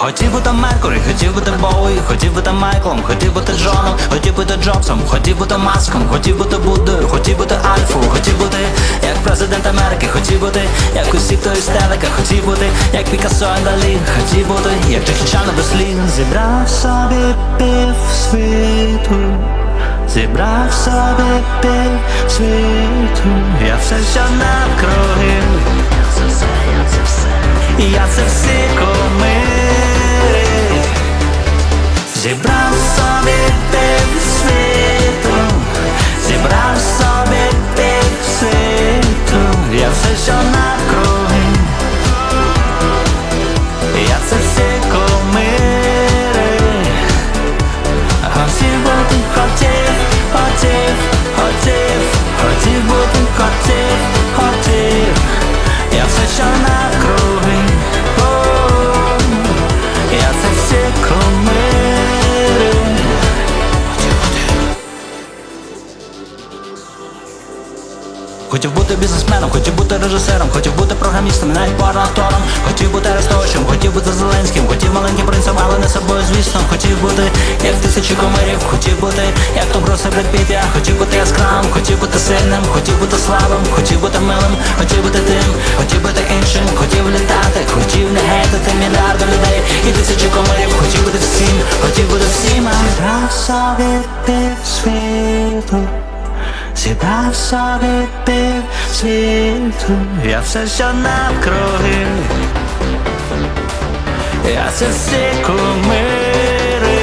Хотів бути Меркурі, хотів бути Боуї, хотів бути Майклом, хотів бути Джоном, хотів бути Джобсом, хотів бути Маском, хотів бути Буддою, хотів бути Альфою, хотів бути як президент Америки, хотів бути як усі, хто із телека, хотів бути як Пікассо і Далі, хотів бути як Джекі Чан без слів. Зібрав собі пів світу, зібрав собі пів світу, я все, що навкруги, я це всі кумири. Зібрав собі пів світу, зібрав собі пів світу, я все, що навкруги, я це всі кумири. Хотів бути, хотів бути, хотів, я все, що навкруги, я це всі кумири. Хотів бути бізнесменом, хотів бути режисером, хотів бути програмістом, навіть парактором. Хотів бути Арестовичем, хотів бути Зеленським, хотів маленьким принцем, але не собою, звісно. Хотів бути як тисячі кумирів, хотів бути як Том Круз і Бред Піт. Я хотів бути яскравим, хотів бути сильним, хотів бути слабим, хотів бути милим, хотів бути тим, хотів бути іншим, хотів літати, хотів не гетити мільярди людей і тисячі кумирів. Хотів бути всім, хотів бути всім. Зібрав собі пів світу, зібрав собі пів світу, я все, що навкруги, я це всі кумири.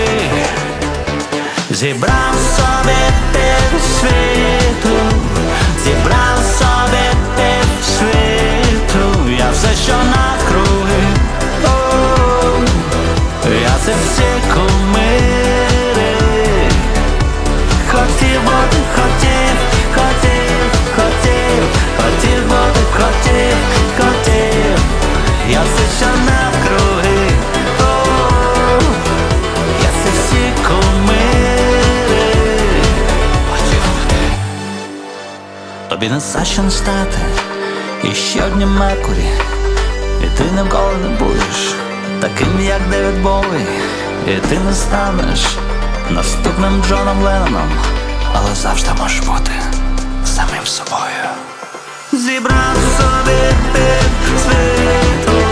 Зібрав собі пів світу, зібрав собі пів світу, я все, що навкруги, я це всі кумири. Хотів бути, хотів бути, хотів, я все, що навкруги, я це всі кумири. Тобі не за що не стати і ще однім Меркурі, і ти ніколи не будеш таким, як Девід Боуї, і ти не станеш наступним Джоном Ленноном, але завжди можеш бути самим собою. Зібрав собі пів світу,